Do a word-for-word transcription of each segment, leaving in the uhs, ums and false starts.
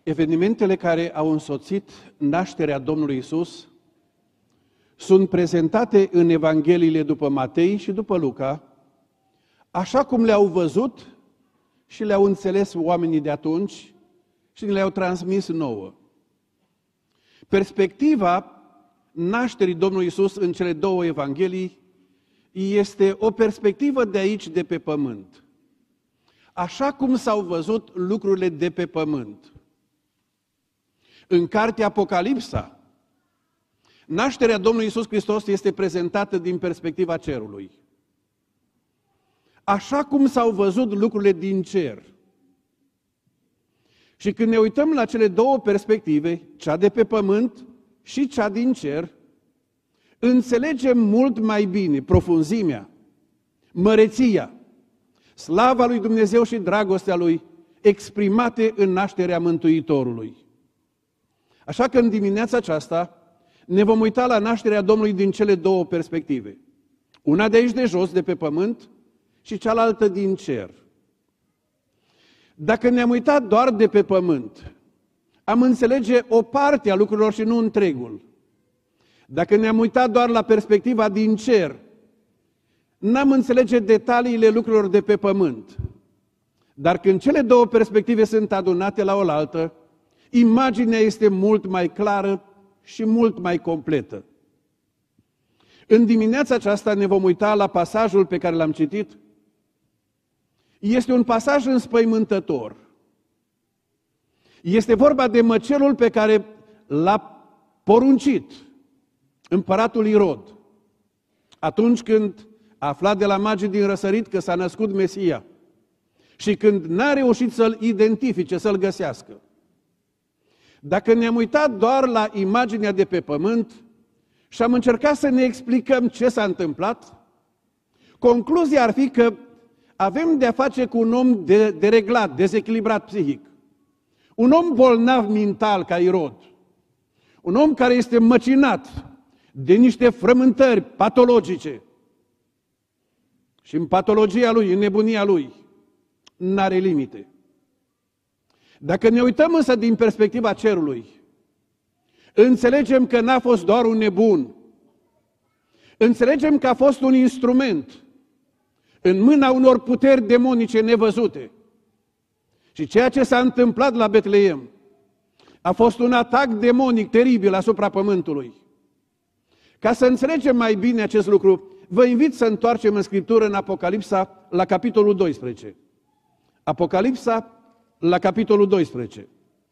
Evenimentele care au însoțit nașterea Domnului Isus sunt prezentate în Evangheliile după Matei și după Luca, așa cum le-au văzut și le-au înțeles oamenii de atunci și le-au transmis nouă. Perspectiva nașterii Domnului Isus în cele două Evanghelii este o perspectivă de aici, de pe pământ. Așa cum s-au văzut lucrurile de pe pământ. În cartea Apocalipsa, nașterea Domnului Isus Hristos este prezentată din perspectiva cerului. Așa cum s-au văzut lucrurile din cer. Și când ne uităm la cele două perspective, cea de pe pământ și cea din cer, înțelegem mult mai bine profunzimea, măreția, slava lui Dumnezeu și dragostea lui exprimate în nașterea Mântuitorului. Așa că în dimineața aceasta ne vom uita la nașterea Domnului din cele două perspective. Una de aici de jos, de pe pământ, și cealaltă din cer. Dacă ne-am uitat doar de pe pământ, am înțelege o parte a lucrurilor și nu întregul. Dacă ne-am uitat doar la perspectiva din cer, n-am înțelege detaliile lucrurilor de pe pământ. Dar când cele două perspective sunt adunate la oaltă, imaginea este mult mai clară și mult mai completă. În dimineața aceasta ne vom uita la pasajul pe care l-am citit. Este un pasaj înspăimântător. Este vorba de măcelul pe care l-a poruncit împăratul Irod. Atunci când a aflat de la magii din răsărit că s-a născut Mesia și când n-a reușit să-l identifice, să-l găsească. Dacă ne-am uitat doar la imaginea de pe pământ și am încercat să ne explicăm ce s-a întâmplat, concluzia ar fi că avem de-a face cu un om de, dereglat, dezechilibrat psihic. Un om bolnav mental ca Irod. Un om care este măcinat de niște frământări patologice. Și în patologia lui, în nebunia lui, n-are limite. Dacă ne uităm însă din perspectiva cerului, înțelegem că n-a fost doar un nebun. Înțelegem că a fost un instrument în mâna unor puteri demonice nevăzute. Și ceea ce s-a întâmplat la Betleem a fost un atac demonic teribil asupra pământului. Ca să înțelegem mai bine acest lucru, vă invit să întoarcem în Scriptură în Apocalipsa la capitolul doisprezece. Apocalipsa la capitolul doisprezece.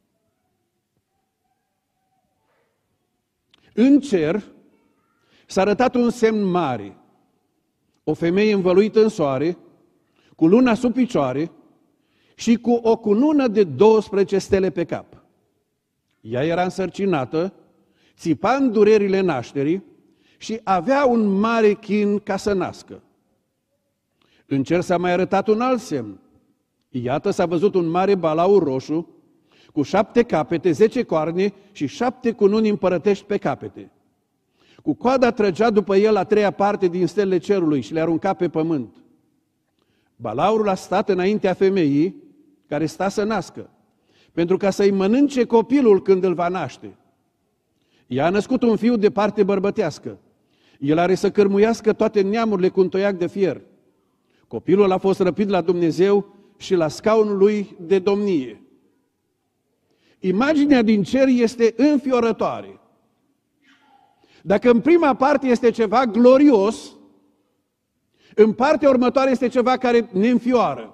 În cer s-a arătat un semn mare. O femeie învăluită în soare, cu luna sub picioare și cu o cunună de douăsprezece stele pe cap. Ea era însărcinată, țipa în durerile nașterii și avea un mare chin ca să nască. În cer s-a mai arătat un alt semn. Iată, s-a văzut un mare balaur roșu, cu șapte capete, zece coarne și șapte cununi împărătești pe capete. Cu coada trăgea după el a treia parte din stelele cerului și le arunca pe pământ. Balaurul a stat înaintea femeii care sta să nască, pentru ca să-i mănânce copilul când îl va naște. Ea a născut un fiu de parte bărbătească. El are să cărmuiască toate neamurile cu un toiac de fier. Copilul a fost răpit la Dumnezeu și la scaunul lui de domnie. Imaginea din cer este înfiorătoare. Dacă în prima parte este ceva glorios, în partea următoare este ceva care ne înfioară.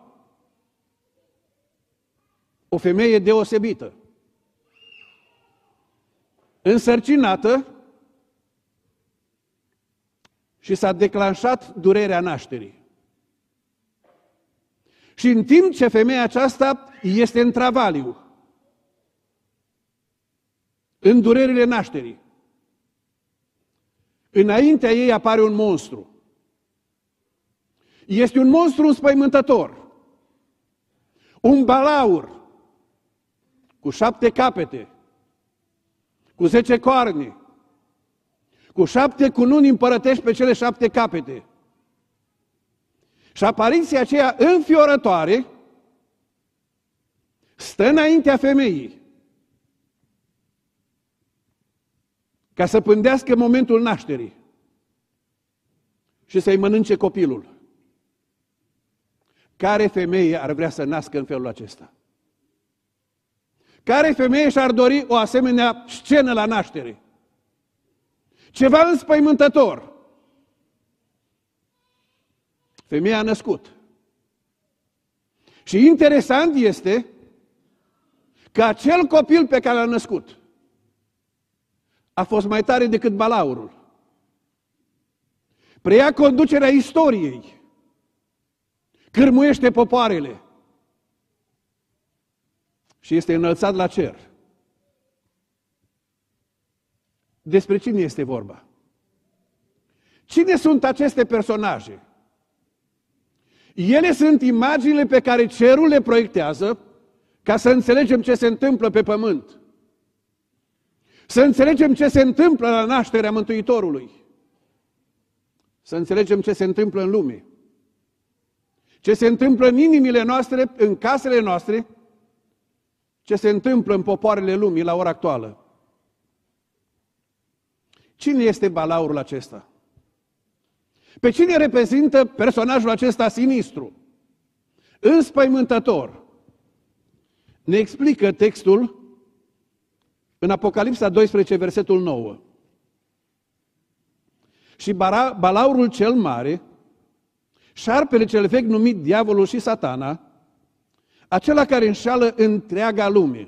O femeie deosebită, însărcinată, și s-a declanșat durerea nașterii. Și în timp ce femeia aceasta este în travaliu, în durerile nașterii, înaintea ei apare un monstru. Este un monstru înspăimântător. Un balaur cu șapte capete, cu zece coarne, cu șapte cununi împărătești pe cele șapte capete. Și apariția aceea înfiorătoare stă înaintea femeii ca să pândească momentul nașterii și să-i mănânce copilul. Care femeie ar vrea să nască în felul acesta? Care femeie și-ar dori o asemenea scenă la naștere? Ceva înspăimântător. Femeia a născut. Și interesant este că acel copil pe care l-a născut a fost mai tare decât balaurul. Preia conducerea istoriei. Cârmuiește popoarele. Și este înălțat la cer. Despre cine este vorba? Cine sunt aceste personaje? Ele sunt imaginile pe care cerul le proiectează ca să înțelegem ce se întâmplă pe pământ. Să înțelegem ce se întâmplă la nașterea Mântuitorului. Să înțelegem ce se întâmplă în lume. Ce se întâmplă în inimile noastre, în casele noastre, ce se întâmplă în popoarele lumii la ora actuală. Cine este balaurul acesta? Pe cine reprezintă personajul acesta sinistru, înspăimântător? Ne explică textul în Apocalipsa doisprezece, versetul nouă. Și balaurul cel mare, șarpele cel vechi numit diavolul și satana, acela care înșală întreaga lume.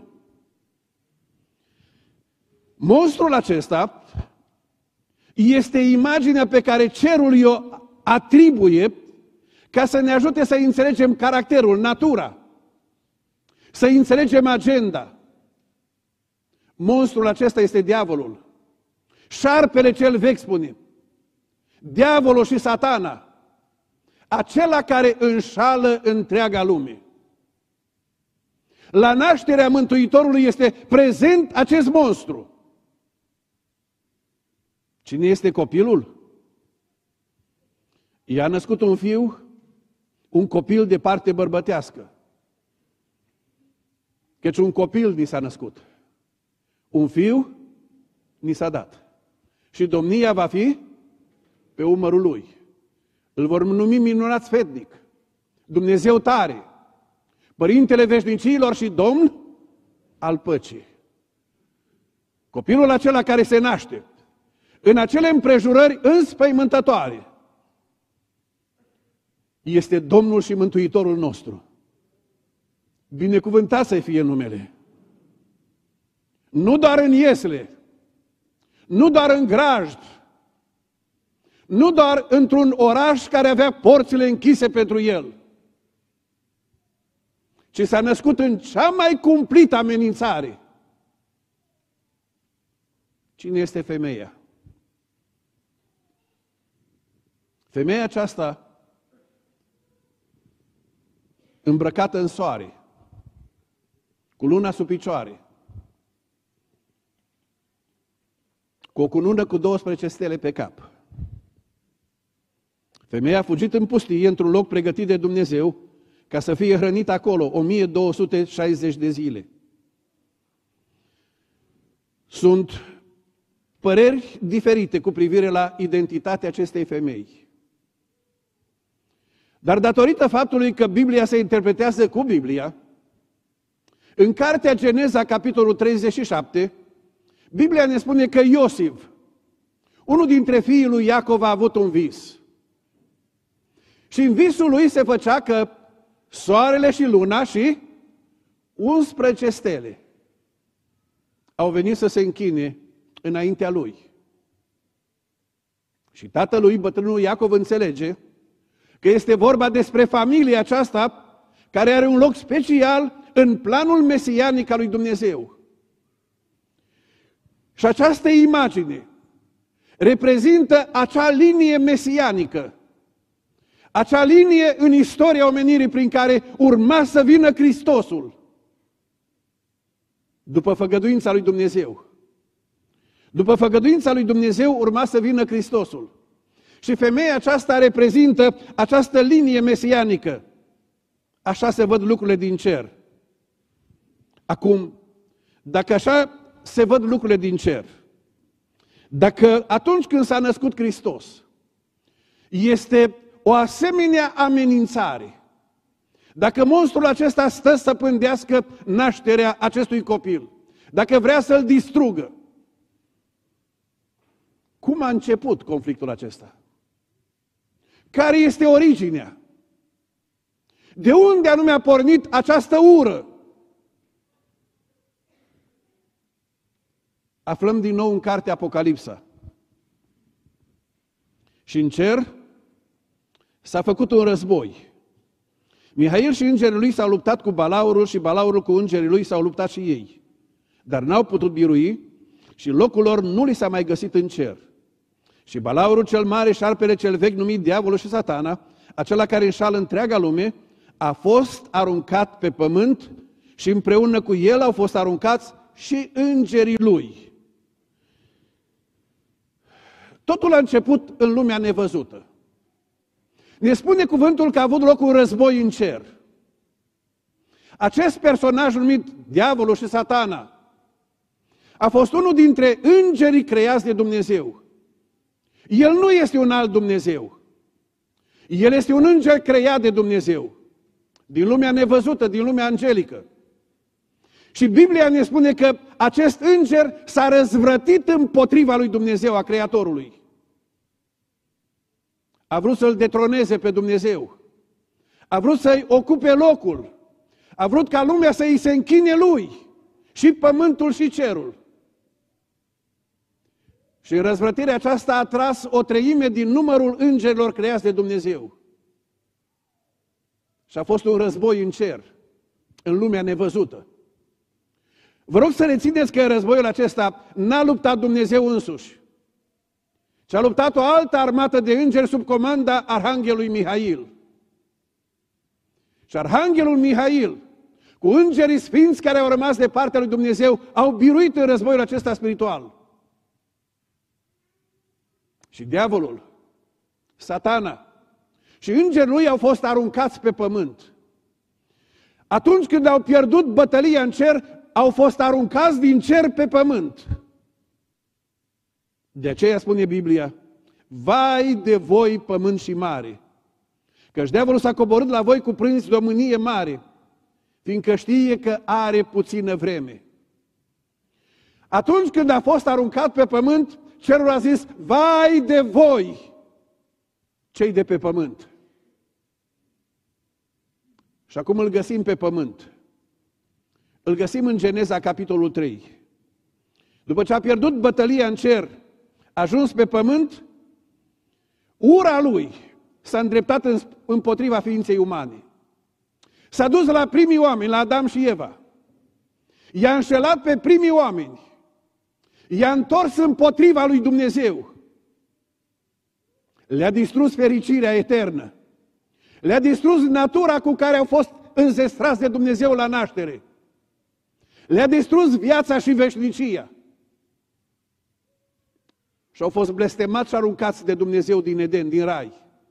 Monstrul acesta este imaginea pe care cerul i-o atribuie ca să ne ajute să înțelegem caracterul, natura, să înțelegem agenda. Monstrul acesta este diavolul. Șarpele cel vechi, spune. Diavolul și satana. Acela care înșală întreaga lume. La nașterea Mântuitorului este prezent acest monstru. Cine este copilul? I-a născut un fiu, un copil de parte bărbătească. Căci un copil ni s-a născut. Un fiu ni s-a dat. Și domnia va fi pe umărul lui. Îl vor numi minunat sfetnic, Dumnezeu tare, Părintele veșnicilor și Domn al păcii. Copilul acela care se naște în acele împrejurări înspăimântătoare este Domnul și Mântuitorul nostru. Binecuvântat să fie numele. Nu doar în iesle, nu doar în grajd, nu doar într-un oraș care avea porțile închise pentru el, ci s-a născut în cea mai cumplită amenințare. Cine este femeia? Femeia aceasta îmbrăcată în soare, cu luna sub picioare, cu o cunună cu douăsprezece stele pe cap. Femeia a fugit în pustie, într-un loc pregătit de Dumnezeu, ca să fie hrănită acolo o mie două sute șaizeci de zile. Sunt păreri diferite cu privire la identitatea acestei femei. Dar datorită faptului că Biblia se interpretează cu Biblia, în cartea Geneza, capitolul treizeci și șapte, Biblia ne spune că Iosif, unul dintre fiii lui Iacov, a avut un vis. Și în visul lui se făcea că soarele și luna și unsprezece stele au venit să se închine înaintea lui. Și tatălui, bătrânul Iacov, înțelege că este vorba despre familia aceasta care are un loc special în planul mesianic al lui Dumnezeu. Și această imagine reprezintă acea linie mesianică, acea linie în istoria omenirii prin care urma să vină Hristosul după făgăduința lui Dumnezeu. După făgăduința lui Dumnezeu urma să vină Hristosul. Și femeia aceasta reprezintă această linie mesianică. Așa se văd lucrurile din cer. Acum, dacă așa se văd lucrurile din cer, Dacă atunci când s-a născut Hristos este o asemenea amenințare, dacă monstrul acesta stă să pândească nașterea acestui copil, dacă vrea să-l distrugă, cum a început conflictul acesta? Care este originea? De unde anume a pornit această ură? Aflăm din nou în cartea Apocalipsa. Și în cer s-a făcut un război. Mihail și îngerii lui s-au luptat cu Balaurul și Balaurul cu îngerii lui s-au luptat și ei. Dar n-au putut birui și locul lor nu li s-a mai găsit în cer. Și Balaurul cel mare, șarpele cel vechi numit Diavolul și Satana, acela care înșală întreaga lume, a fost aruncat pe pământ și împreună cu el au fost aruncați și îngerii lui. Totul a început în lumea nevăzută. Ne spune cuvântul că a avut loc un război în cer. Acest personaj numit Diavolul și Satana a fost unul dintre îngerii creați de Dumnezeu. El nu este un alt Dumnezeu. El este un înger creat de Dumnezeu. Din lumea nevăzută, din lumea angelică. Și Biblia ne spune că acest înger s-a răzvrătit împotriva lui Dumnezeu, a Creatorului. A vrut să-L detroneze pe Dumnezeu. A vrut să-i ocupe locul. A vrut ca lumea să îi se închine lui. Și pământul și cerul. Și în răzvrătirea aceasta a tras o treime din numărul îngerilor creați de Dumnezeu. Și a fost un război în cer, în lumea nevăzută. Vă rog să rețineți că în războiul acesta n-a luptat Dumnezeu însuși, ci a luptat o altă armată de îngeri sub comanda Arhanghelului Mihail. Și Arhanghelul Mihail, cu îngerii sfinți care au rămas de partea lui Dumnezeu, au biruit în războiul acesta spiritual. Și diavolul, Satana și îngerii lui au fost aruncați pe pământ. Atunci când au pierdut bătălia în cer, au fost aruncați din cer pe pământ. De aceea spune Biblia, vai de voi pământ și mare, căci diavolul s-a coborât la voi cuprins de o mânie mare, fiindcă știe că are puțină vreme. Atunci când a fost aruncat pe pământ, cerul a zis, vai de voi, cei de pe pământ. Și acum îl găsim pe pământ. Îl găsim în Geneza, capitolul trei. După ce a pierdut bătălia în cer, a ajuns pe pământ, ura lui s-a îndreptat împotriva ființei umane. S-a dus la primii oameni, la Adam și Eva. I-a înșelat pe primii oameni. I-a întors împotriva lui Dumnezeu. Le-a distrus fericirea eternă. Le-a distrus natura cu care au fost înzestrați de Dumnezeu la naștere. Le-a distrus viața și veșnicia. Și au fost blestemați și aruncați de Dumnezeu din Eden, din Rai.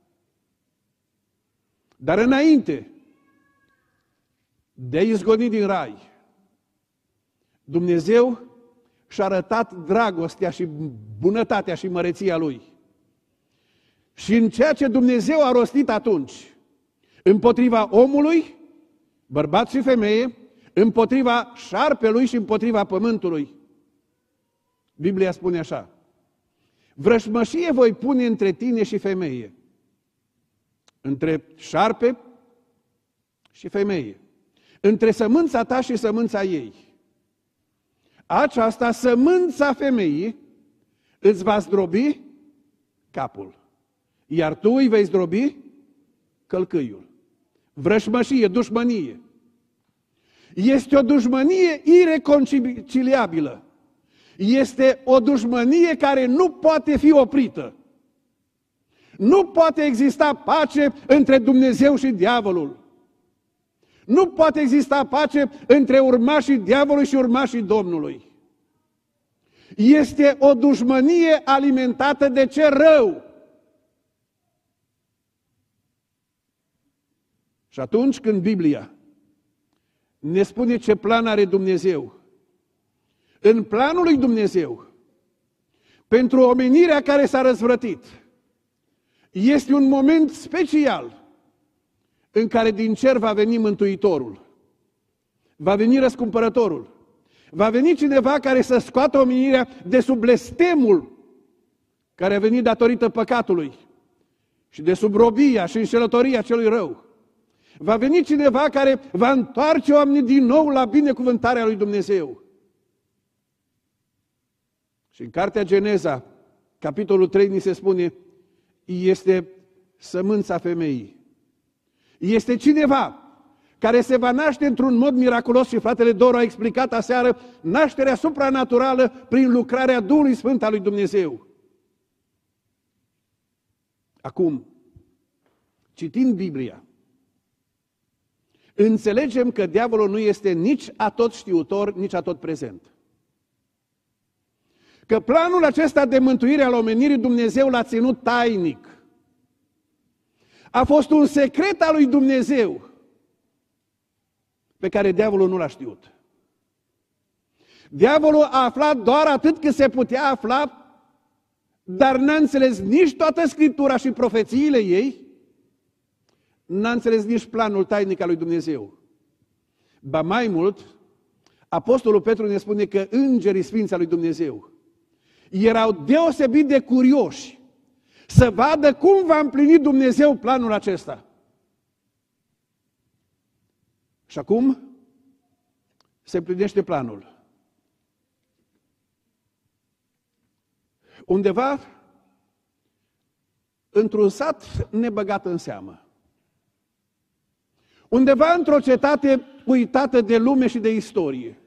Dar înainte de a izgoni din Rai, Dumnezeu și-a arătat dragostea și bunătatea și măreția Lui. Și în ceea ce Dumnezeu a rostit atunci, împotriva omului, bărbat și femeie, împotriva șarpelui și împotriva pământului, Biblia spune așa, vrășmășie voi pune între tine și femeie, între șarpe și femeie, între sămânța ta și sămânța ei. Aceasta, sămânța femeii, îți va zdrobi capul, iar tu îi vei zdrobi călcâiul. Vrășmășie, dușmănie. Este o dușmănie ireconciliabilă. Este o dușmănie care nu poate fi oprită. Nu poate exista pace între Dumnezeu și diavolul. Nu poate exista pace între urmașii diavolului și urmașii Domnului. Este o dușmănie alimentată de ce rău. Și atunci când Biblia ne spune ce plan are Dumnezeu, în planul lui Dumnezeu, pentru omenirea care s-a răzvrătit. Este un moment special în care din cer va veni Mântuitorul. Va veni Răscumpărătorul. Va veni cineva care să scoată omenirea de sub blestemul care a venit datorită păcatului și de sub robia și înșelătoria celui rău. Va veni cineva care va întoarce oamenii din nou la binecuvântarea lui Dumnezeu. Și în cartea Geneza, capitolul trei, ni se spune, este sămânța femeii. Este cineva care se va naște într-un mod miraculos și fratele Doru a explicat aseară nașterea supranaturală prin lucrarea Duhului Sfânt al lui Dumnezeu. Acum, citind Biblia, înțelegem că diavolul nu este nici atot știutor, nici atot prezent. Că planul acesta de mântuire al omenirii Dumnezeu l-a ținut tainic. A fost un secret al lui Dumnezeu pe care diavolul nu l-a știut. Diavolul a aflat doar atât cât se putea afla, dar n-a înțeles nici toată Scriptura și profețiile ei, n-a înțeles nici planul tainic al lui Dumnezeu. Ba mai mult, Apostolul Petru ne spune că îngerii sfinți al lui Dumnezeu erau deosebit de curioși să vadă cum va împlini Dumnezeu planul acesta. Și acum se împlinește planul. Undeva, într-un sat nebăgat în seamă. Undeva într-o cetate uitată de lume și de istorie.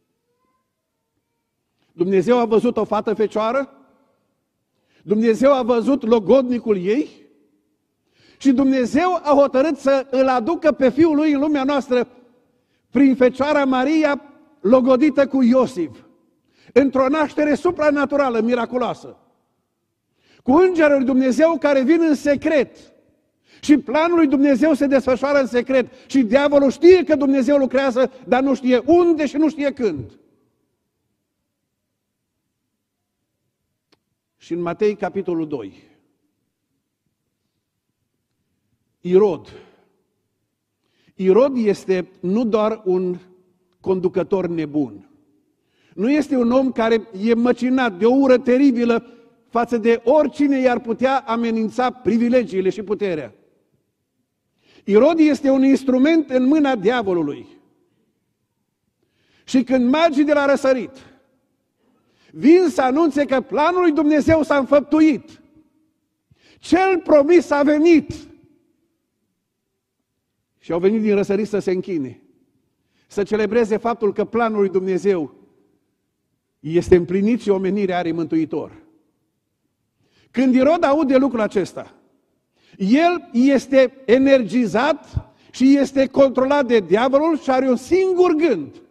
Dumnezeu a văzut o fată fecioară, Dumnezeu a văzut logodnicul ei și Dumnezeu a hotărât să îl aducă pe Fiul Lui în lumea noastră prin Fecioara Maria, logodită cu Iosif, într-o naștere supranaturală, miraculoasă, cu îngerul lui Dumnezeu care vin în secret. Și planul lui Dumnezeu se desfășoară în secret. Și diavolul știe că Dumnezeu lucrează, dar nu știe unde și nu știe când. Și în Matei, capitolul doi, Irod. Irod este nu doar un conducător nebun. Nu este un om care e măcinat de o ură teribilă față de oricine i-ar putea amenința privilegiile și puterea. Irod este un instrument în mâna diavolului. Și când magii de la răsărit vin să anunțe că planul lui Dumnezeu s-a înfăptuit, cel promis a venit, și au venit din răsărit să se închine, să celebreze faptul că planul lui Dumnezeu este împlinit și omenirea are Mântuitor. Când Irod aude lucrul acesta, el este energizat și este controlat de diavolul și are un singur gând: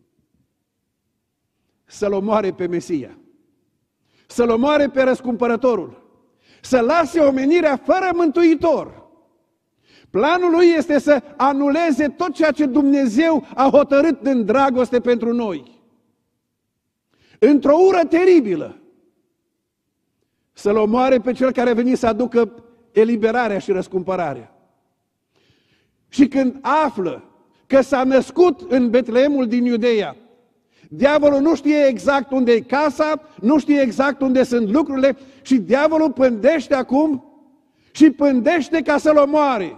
să-l omoare pe Mesia, să-l omoare pe Răscumpărătorul, să lase omenirea fără Mântuitor. Planul lui este să anuleze tot ceea ce Dumnezeu a hotărât în dragoste pentru noi. Într-o ură teribilă, să-l omoare pe cel care a venit să aducă eliberarea și răscumpărarea. Și când află că s-a născut în Betleemul din Iudeea, diavolul nu știe exact unde e casa, nu știe exact unde sunt lucrurile și diavolul pândește acum și pândește ca să-l omoare.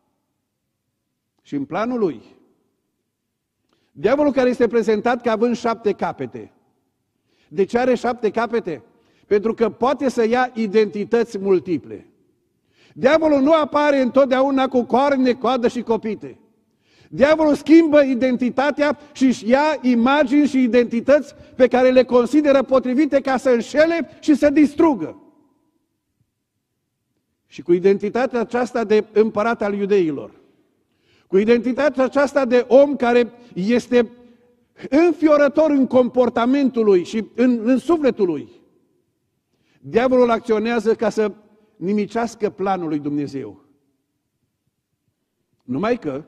Și în planul lui, diavolul care este prezentat ca având șapte capete. De ce are șapte capete? Pentru că poate să ia identități multiple. Diavolul nu apare întotdeauna cu corne, coadă și copite. Diavolul schimbă identitatea și își ia imagini și identități pe care le consideră potrivite ca să înșele și să distrugă. Și cu identitatea aceasta de împărat al iudeilor, cu identitatea aceasta de om care este înfiorător în comportamentul lui și în, în sufletul lui, diavolul acționează ca să nimicească planul lui Dumnezeu. Numai că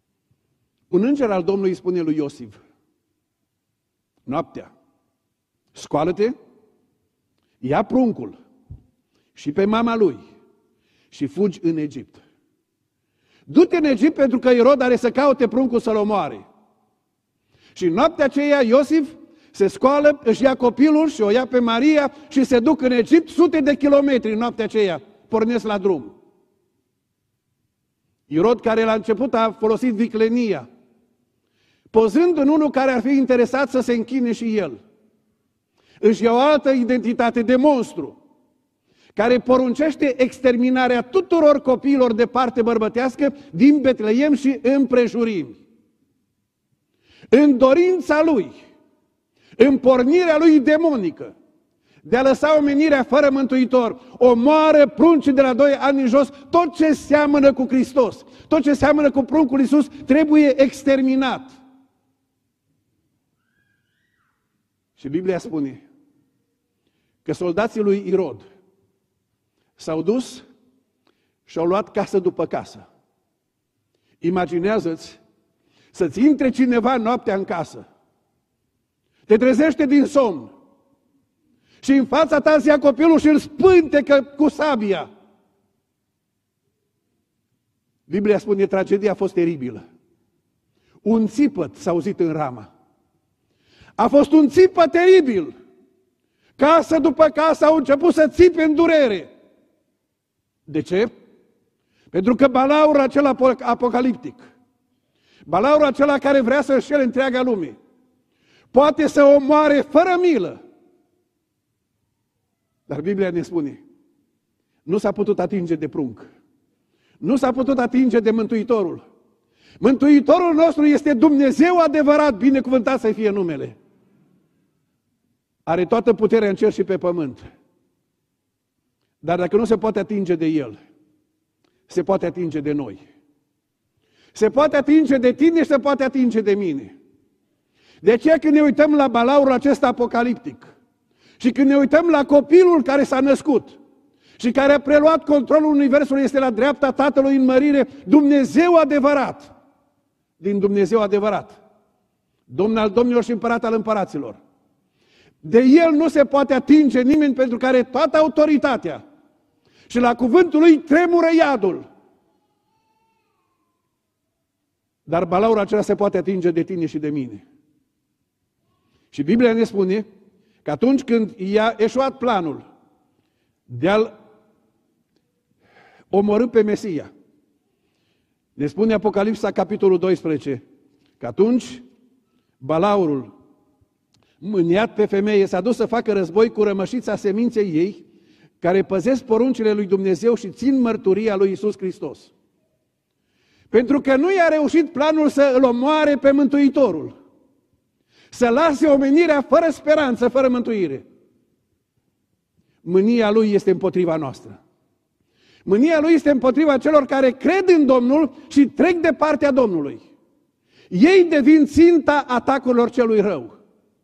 un înger al Domnului spune lui Iosif, noaptea, scoală-te, ia pruncul și pe mama lui și fugi în Egipt. Du-te în Egipt pentru că Irod are să caute pruncul să-l omoare. Și în noaptea aceea Iosif se scoală, își ia copilul și o ia pe Maria și se duc în Egipt sute de kilometri în noaptea aceea, pornesc la drum. Irod, care la început a folosit viclenia, pozând în unul care ar fi interesat să se închine și el, își ia o altă identitate de monstru, care poruncește exterminarea tuturor copiilor de parte bărbătească din Betleem și împrejurimi. În dorința lui, în pornirea lui demonică, de a lăsa omenirea fără mântuitor, omoară pruncii de la doi ani în jos, tot ce seamănă cu Hristos, tot ce seamănă cu pruncul Iisus trebuie exterminat. Și Biblia spune că soldații lui Irod s-au dus și au luat casă după casă. Imaginează-ți să-ți intre cineva noaptea în casă, te trezește din somn și în fața ta îți ia copilul și îl spântecă cu sabia. Biblia spune, tragedia a fost teribilă. Un țipăt s-a auzit în Rama. A fost un țipăt teribil. Casă după casă au început să țipe în durere. De ce? Pentru că balaurul acela apocaliptic, balaurul acela care vrea să înșele întreaga lume, poate să omoare fără milă. Dar Biblia ne spune, nu s-a putut atinge de prunc. Nu s-a putut atinge de Mântuitorul. Mântuitorul nostru este Dumnezeu adevărat, binecuvântat să fie numele. Are toată puterea în cer și pe pământ. Dar dacă nu se poate atinge de El, se poate atinge de noi. Se poate atinge de tine și se poate atinge de mine. De aceea când ne uităm la balaurul acesta apocaliptic și când ne uităm la copilul care s-a născut și care a preluat controlul universului, este la dreapta Tatălui în mărire, Dumnezeu adevărat, din Dumnezeu adevărat, Domn al domnilor și Împărat al împăraților. De El nu se poate atinge nimeni pentru că are toată autoritatea și la cuvântul Lui tremură iadul. Dar balaurul acela se poate atinge de tine și de mine. Și Biblia ne spune că atunci când i-a eșuat planul de a-L omorî pe Mesia, ne spune Apocalipsa, capitolul doisprezece, că atunci balaurul, mâniat pe femeie, s-a dus să facă război cu rămășița seminței ei, care păzesc poruncile lui Dumnezeu și țin mărturia lui Iisus Hristos. Pentru că nu i-a reușit planul să îl omoare pe Mântuitorul, să lase omenirea fără speranță, fără mântuire. Mânia lui este împotriva noastră. Mânia lui este împotriva celor care cred în Domnul și trec de partea Domnului. Ei devin ținta atacurilor celui rău.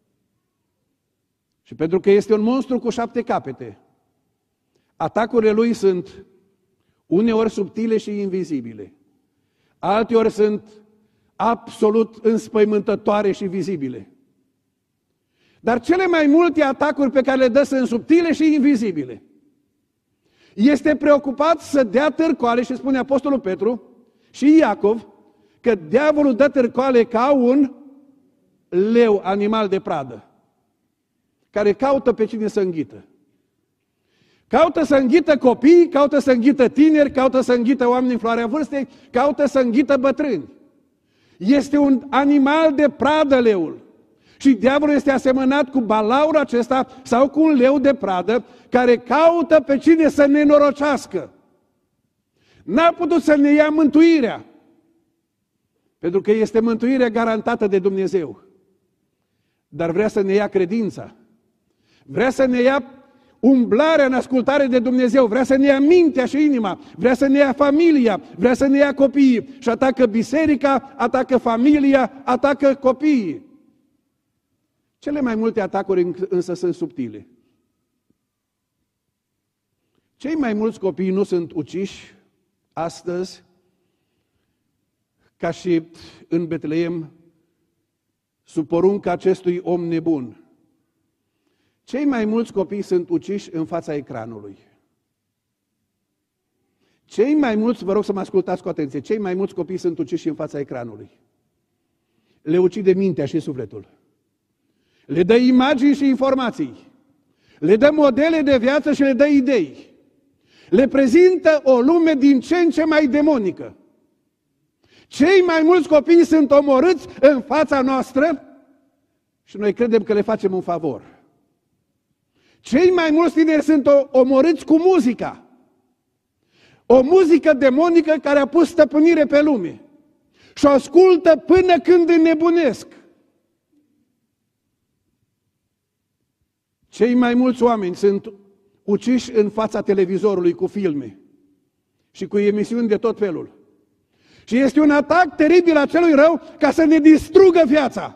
Și pentru că este un monstru cu șapte capete, atacurile lui sunt uneori subtile și invizibile. Alteori sunt absolut înspăimântătoare și vizibile. Dar cele mai multe atacuri pe care le dă sunt subtile și invizibile. Este preocupat să dea târcoale, și spune Apostolul Petru și Iacov, că diavolul dă târcoale ca un leu, animal de pradă, care caută pe cine să înghită. Caută să înghită copii, caută să înghită tineri, caută să înghită oameni în floarea vârstei, caută să înghită bătrâni. Este un animal de pradă leul. Și diavolul este asemănat cu balaurul acesta sau cu un leu de pradă care caută pe cine să ne norocească. N-a putut să ne ia mântuirea, pentru că este mântuirea garantată de Dumnezeu. Dar vrea să ne ia credința. Vrea să ne ia umblarea în ascultare de Dumnezeu, vrea să ne ia mintea și inima, vrea să ne ia familia, vrea să ne ia copiii și atacă biserica, atacă familia, atacă copiii. Cele mai multe atacuri însă sunt subtile. Cei mai mulți copii nu sunt uciși astăzi ca și în Betleem sub porunca acestui om nebun, Cei mai mulți copii sunt uciși în fața ecranului. Cei mai mulți, vă rog să mă ascultați cu atenție, cei mai mulți copii sunt uciși în fața ecranului. Le ucide mintea și sufletul. Le dă imagini și informații. Le dă modele de viață și le dă idei. Le prezintă o lume din ce în ce mai demonică. Cei mai mulți copii sunt omorâți în fața noastră și noi credem că le facem un favor. Cei mai mulți tineri sunt omorâți cu muzica. O muzică demonică care a pus stăpânire pe lume. Și o ascultă până când înnebunesc. Cei mai mulți oameni sunt uciși în fața televizorului cu filme și cu emisiuni de tot felul. Și este un atac teribil a celui rău ca să ne distrugă viața.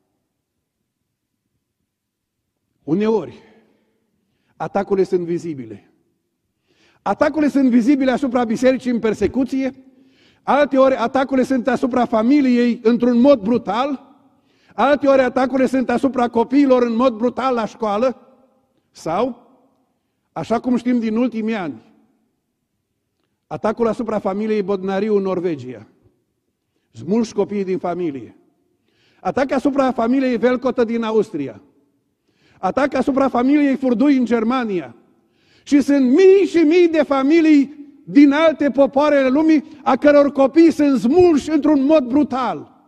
Uneori, atacurile sunt vizibile. Atacurile sunt vizibile asupra bisericii în persecuție, alteori atacurile sunt asupra familiei într-un mod brutal, alteori atacurile sunt asupra copiilor în mod brutal la școală, sau, așa cum știm din ultimii ani, atacul asupra familiei Bodnariu în Norvegia. Smulși copiii din familie. Atac asupra familiei Velcotă din Austria. Atac asupra familiei Furdui în Germania. Și sunt mii și mii de familii din alte popoare ale lumii, a căror copii sunt smulși într-un mod brutal.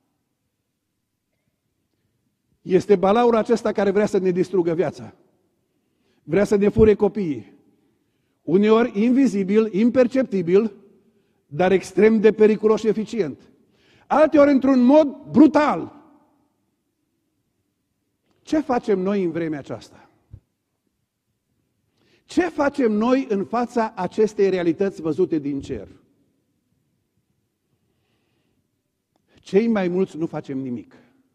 Este balaurul acesta care vrea să ne distrugă viața. Vrea să ne fure copiii. Uneori invizibil, imperceptibil, dar extrem de periculos și eficient. Alteori într-un mod brutal. Ce facem noi în vremea aceasta? Ce facem noi în fața acestei realități văzute din cer? Cei mai mulți nu facem nimic.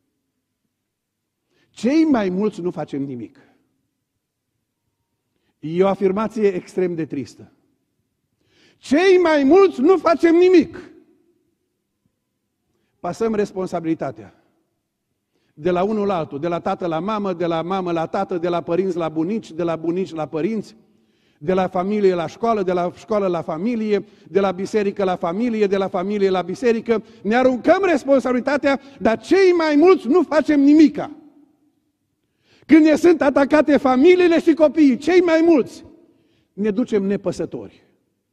Cei mai mulți nu facem nimic. E o afirmație extrem de tristă. Cei mai mulți nu facem nimic. Pasăm responsabilitatea. De la unul la altul, de la tată la mamă, de la mamă la tată, de la părinți la bunici, de la bunici la părinți, de la familie la școală, de la școală la familie, de la biserică la familie, de la familie la biserică. Ne aruncăm responsabilitatea, dar cei mai mulți nu facem nimica. Când ne sunt atacate familiile și copiii, cei mai mulți, ne ducem nepăsători.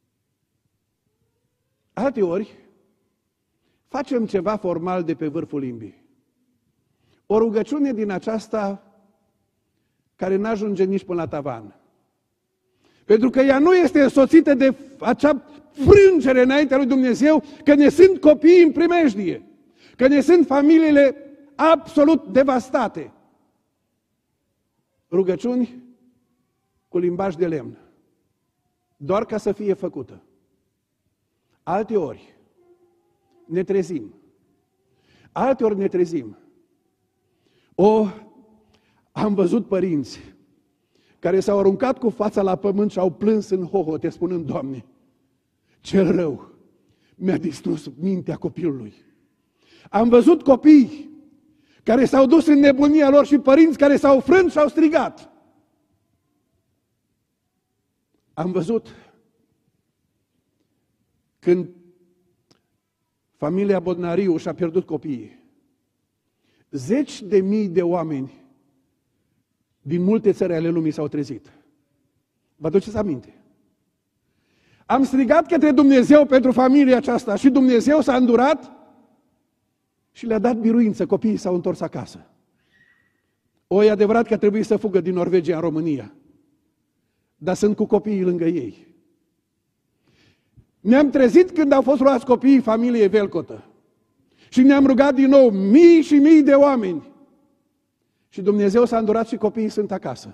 Alteori, facem ceva formal de pe vârful limbii. O rugăciune din aceasta care n-ajunge nici până la tavan. Pentru că ea nu este însoțită de acea frângere înaintea lui Dumnezeu, că ne sunt copiii în primejdie, că ne sunt familiile absolut devastate. Rugăciuni cu limbaj de lemn, doar ca să fie făcută. Alteori ne trezim. Alteori ne trezim. O, am văzut părinți care s-au aruncat cu fața la pământ și au plâns în hohote, spunând: Doamne, cel rău mi-a distrus mintea copilului. Am văzut copii care s-au dus în nebunia lor și părinți care s-au frânt și au strigat. Am văzut când familia Bodnariu și-a pierdut copiii. Zeci de mii de oameni din multe țări ale lumii s-au trezit. Vă aduceți aminte? Am strigat către Dumnezeu pentru familia aceasta și Dumnezeu s-a îndurat și le-a dat biruință. Copiii s-au întors acasă. O, e adevărat că trebuie să fugă din Norvegia în România, dar sunt cu copiii lângă ei. Ne-am trezit când au fost luați copiii familiei Velcotă. Și ne-am rugat din nou, mii și mii de oameni. Și Dumnezeu s-a îndurat și copiii sunt acasă.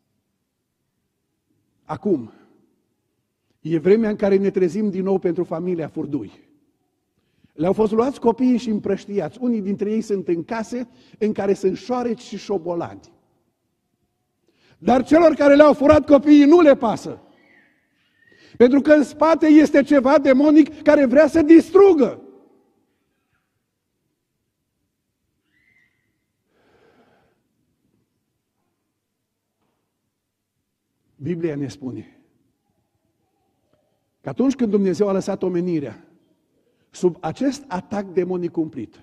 Acum, e vremea în care ne trezim din nou pentru familia Furdui. Le-au fost luați copiii și împrăștiați. Unii dintre ei sunt în case în care sunt șoareci și șobolani. Dar celor care le-au furat copiii nu le pasă. Pentru că în spate este ceva demonic care vrea să distrugă. Biblia ne spune că atunci când Dumnezeu a lăsat omenirea sub acest atac demonic cumplit,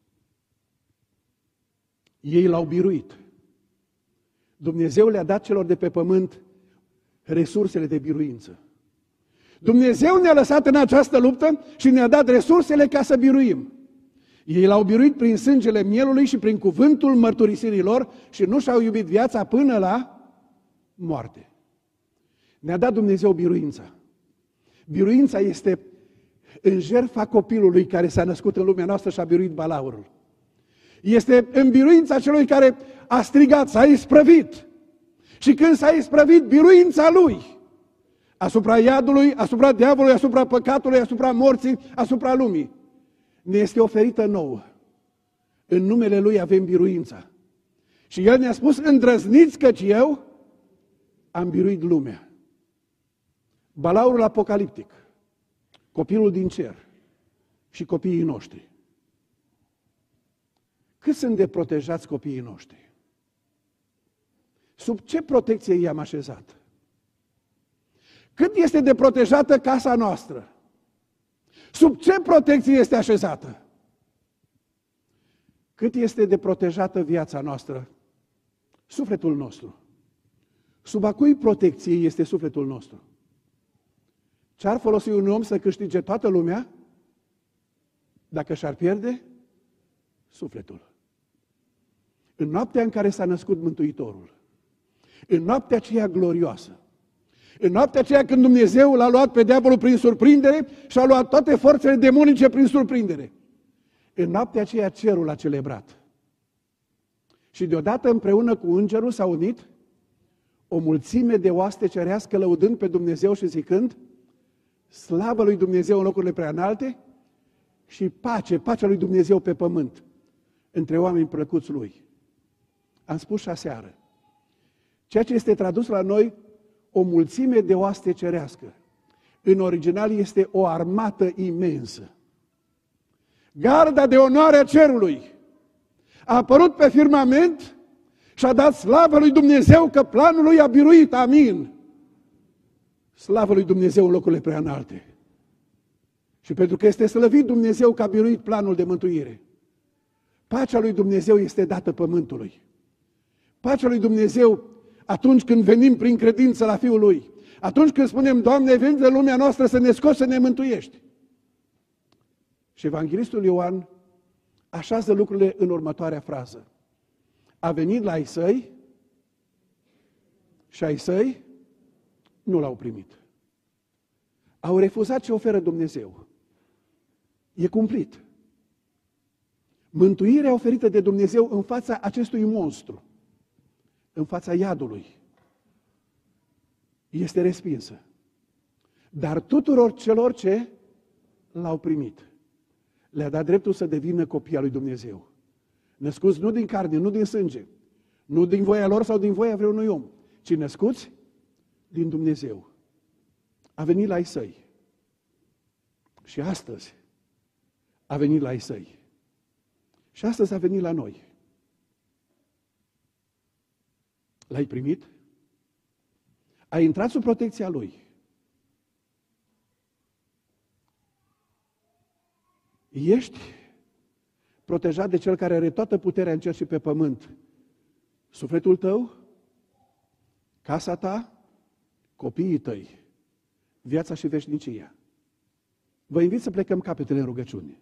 ei l-au biruit. Dumnezeu le-a dat celor de pe pământ resursele de biruință. Dumnezeu ne-a lăsat în această luptă și ne-a dat resursele ca să biruim. Ei l-au biruit prin sângele mielului și prin cuvântul mărturisirilor și nu și-au iubit viața până la moarte. Ne-a dat Dumnezeu biruința. Biruința este în jertfa copilului care s-a născut în lumea noastră și a biruit balaurul. Este în biruința celui care a strigat, s-a isprăvit. Și când s-a isprăvit, biruința lui asupra iadului, asupra diavolului, asupra păcatului, asupra morții, asupra lumii, ne este oferită nouă. În numele Lui avem biruința. Și El ne-a spus, îndrăzniți căci eu am biruit lumea. Balaurul apocaliptic, copilul din cer și copiii noștri. Cât sunt de protejați copiii noștri? Sub ce protecție i-am așezat? Cât este de protejată casa noastră? Sub ce protecție este așezată? Cât este de protejată viața noastră? Sufletul nostru. Sub a cui protecție este sufletul nostru? Ce-ar folosi un om să câștige toată lumea dacă și-ar pierde sufletul? În noaptea în care s-a născut Mântuitorul, în noaptea aceea glorioasă, în noaptea aceea când Dumnezeu l-a luat pe diavolul prin surprindere și a luat toate forțele demonice prin surprindere, în noaptea aceea cerul a celebrat. Și deodată împreună cu îngerul s-a unit o mulțime de oaste cerească lăudând pe Dumnezeu și zicând, slavă lui Dumnezeu în locurile preanalte și pace, pacea lui Dumnezeu pe pământ, între oameni plăcuți lui. Am spus și aseară, ceea ce este tradus la noi, o mulțime de oaste cerească, în original este o armată imensă. Garda de onoare a cerului a apărut pe firmament și a dat slavă lui Dumnezeu că planul lui a biruit, amin. Slavă lui Dumnezeu în locurile preanalte. Și pentru că este slăvit Dumnezeu că a biruit planul de mântuire, pacea lui Dumnezeu este dată pământului. Pacea lui Dumnezeu atunci când venim prin credință la Fiul Lui, atunci când spunem, Doamne, veni de lumea noastră să ne scoți, să ne mântuiești. Și Evanghelistul Ioan așează lucrurile în următoarea frază. A venit la ai săi și ai săi nu l-au primit. Au refuzat ce oferă Dumnezeu. E cumplit. Mântuirea oferită de Dumnezeu în fața acestui monstru, în fața iadului, este respinsă. Dar tuturor celor ce l-au primit, le-a dat dreptul să devină copii al lui Dumnezeu. Născuți nu din carne, nu din sânge, nu din voia lor sau din voia vreunui om, ci născuți din Dumnezeu. A venit la ai săi. Și astăzi a venit la ai săi. Și astăzi a venit la noi. L-ai primit? Ai intrat sub protecția Lui. Ești protejat de Cel care are toată puterea în cer și pe pământ. Sufletul tău, casa ta, copiii tăi, viața și veșnicia. Vă invit să plecăm capetele în rugăciune.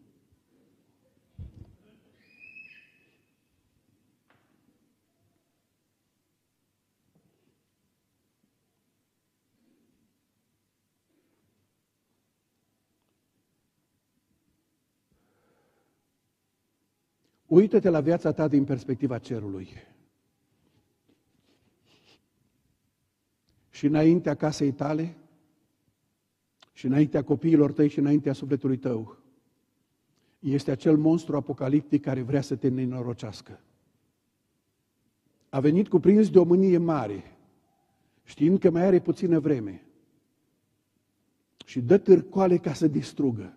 Uită-te la viața ta din perspectiva cerului. Și înaintea casei tale, și înaintea copiilor tăi, și înaintea sufletului tău, este acel monstru apocaliptic care vrea să te nenorocească. A venit cuprins de o mânie mare, știind că mai are puțină vreme, și dă târcoale ca să distrugă.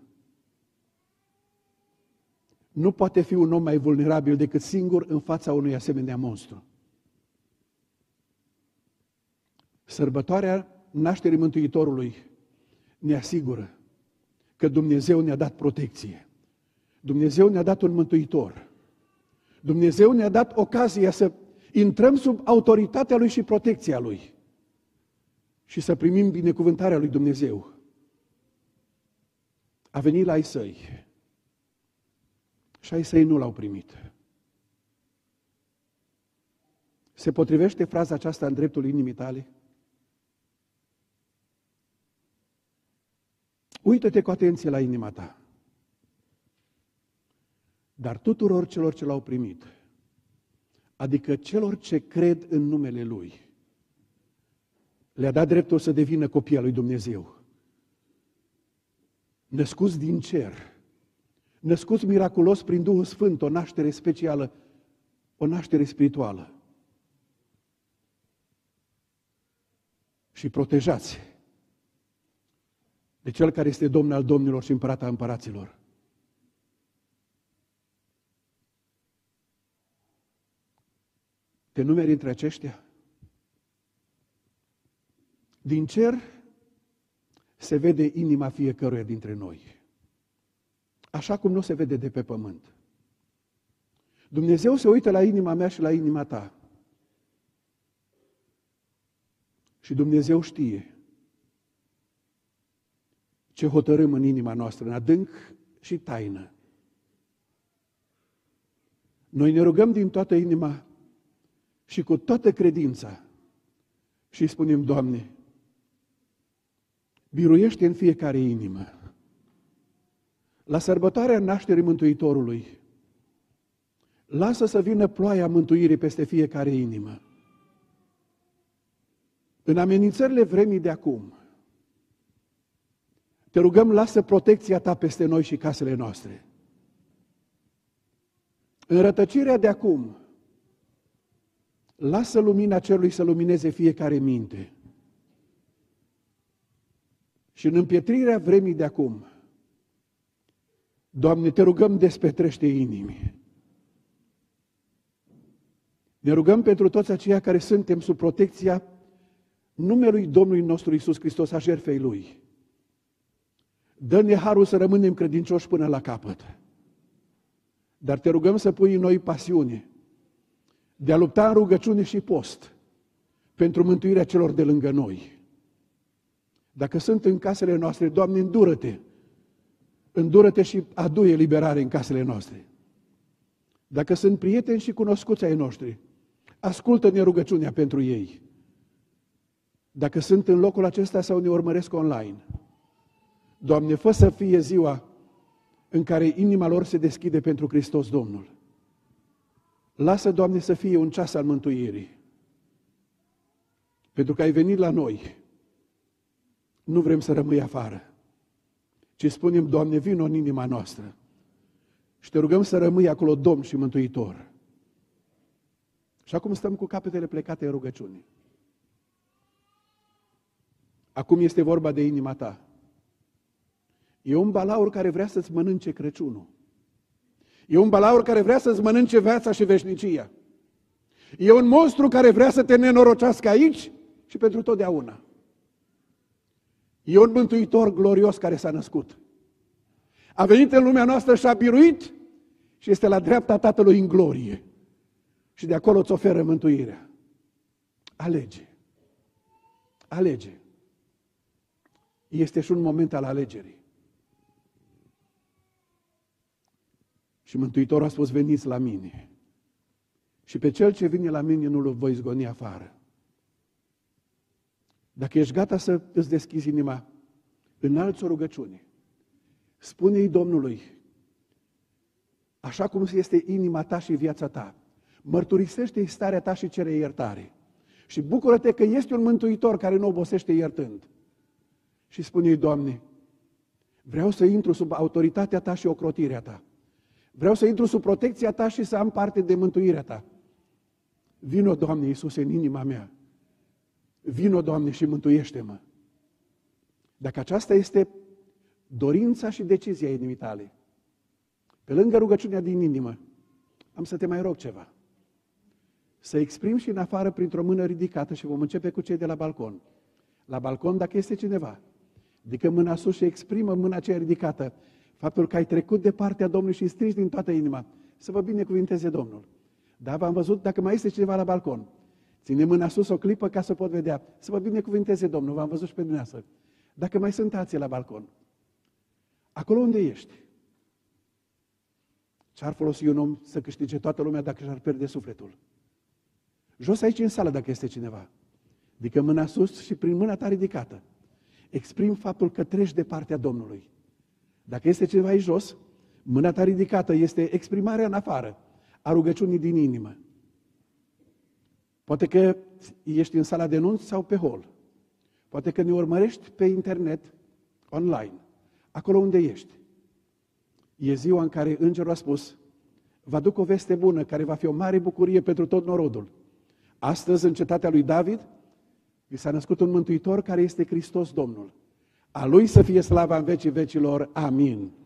Nu poate fi un om mai vulnerabil decât singur în fața unui asemenea monstru. Sărbătoarea nașterii Mântuitorului ne asigură că Dumnezeu ne-a dat protecție. Dumnezeu ne-a dat un Mântuitor. Dumnezeu ne-a dat ocazia să intrăm sub autoritatea Lui și protecția Lui și să primim binecuvântarea Lui Dumnezeu. A venit la ai Săi și ai Săi nu L-au primit. Se potrivește fraza aceasta în dreptul inimii tale? Uită-te cu atenție la inima ta. Dar tuturor celor ce L-au primit, adică celor ce cred în numele Lui, le-a dat dreptul să devină copii al lui Dumnezeu. Născuți din cer, născuți miraculos prin Duhul Sfânt, o naștere specială, o naștere spirituală. Și protejați de Cel care este Domn al domnilor și Împărat al împăraților. Te numeri între aceștia? Din cer se vede inima fiecăruia dintre noi, așa cum nu se vede de pe pământ. Dumnezeu se uită la inima mea și la inima ta. Și Dumnezeu știe ce hotărâm în inima noastră, în adânc și taină. Noi ne rugăm din toată inima și cu toată credința și îi spunem: Doamne, biruiește în fiecare inimă. La sărbătoarea nașterii Mântuitorului, lasă să vină ploaia mântuirii peste fiecare inimă. În amenințările vremii de acum, te rugăm, lasă protecția ta peste noi și casele noastre. În rătăcirea de acum, lasă lumina cerului să lumineze fiecare minte. Și în împietrirea vremii de acum, Doamne, te rugăm, despetrește inimii. Ne rugăm pentru toți aceia care suntem sub protecția numelui Domnului nostru Iisus Hristos, a jertfei Lui. Dă-ne harul să rămânem credincioși până la capăt. Dar te rugăm să pui în noi pasiune de a lupta în rugăciune și post pentru mântuirea celor de lângă noi. Dacă sunt în casele noastre, Doamne, îndură-te, îndură-te și adu eliberare în casele noastre. Dacă sunt prieteni și cunoscuți ai noștri, ascultă-ne rugăciunea pentru ei. Dacă sunt în locul acesta sau ne urmăresc online, Doamne, fă să fie ziua în care inima lor se deschide pentru Hristos Domnul. Lasă, Doamne, să fie un ceas al mântuirii. Pentru că ai venit la noi, nu vrem să rămâi afară, ci spunem: Doamne, vino în inima noastră și te rugăm să rămâi acolo Domn și Mântuitor. Și acum stăm cu capetele plecate în rugăciune. Acum este vorba de inima ta. E un balaur care vrea să-ți mănânce Crăciunul. E un balaur care vrea să-ți mănânce viața și veșnicia. E un monstru care vrea să te nenorocească aici și pentru totdeauna. E un Mântuitor glorios care s-a născut. A venit în lumea noastră și a biruit și este la dreapta Tatălui în glorie. Și de acolo îți oferă mântuirea. Alege. Alege. Este și un moment al alegerii. Și Mântuitorul a spus: veniți la mine. Și pe cel ce vine la mine nu-l voi zgoni afară. Dacă ești gata să îți deschizi inima, înalți o rugăciune. Spune-i Domnului, așa cum este inima ta și viața ta, mărturisește-i starea ta și cere iertare. Și bucură-te că este un Mântuitor care nu obosește iertând. Și spune-i: Doamne, vreau să intru sub autoritatea ta și ocrotirea ta. Vreau să intru sub protecția ta și să am parte de mântuirea ta. Vino, Doamne Iisuse, în inima mea. Vino, Doamne, și mântuiește-mă. Dacă aceasta este dorința și decizia inimii tale, pe lângă rugăciunea din inimă, am să te mai rog ceva. Să să exprim și în afară printr-o mână ridicată și vom începe cu cei de la balcon. La balcon, dacă este cineva, ridică mâna sus și exprimă mâna aceea ridicată, faptul că ai trecut de partea Domnului și strigi din toată inima, să vă binecuvinteze Domnul. Da, v-am văzut, dacă mai este cineva la balcon, ține mâna sus o clipă ca să pot vedea, să vă binecuvinteze Domnul, v-am văzut și pe dumneavoastră. Dacă mai sunt alții la balcon, acolo unde ești, ce-ar folosi un om să câștige toată lumea dacă și-ar pierde sufletul? Jos aici în sală, dacă este cineva, adică mâna sus și prin mâna ta ridicată, exprim faptul că treci de partea Domnului. Dacă este cineva aici jos, mâna ta ridicată este exprimarea în afară a rugăciunii din inimă. Poate că ești în sala de nunți sau pe hol. Poate că ne urmărești pe internet, online, acolo unde ești. E ziua în care Îngerul a spus, vă aduc o veste bună care va fi o mare bucurie pentru tot norodul. Astăzi, în cetatea lui David, vi s-a născut un Mântuitor care este Hristos Domnul. A Lui să fie slava în vecii vecilor. Amin.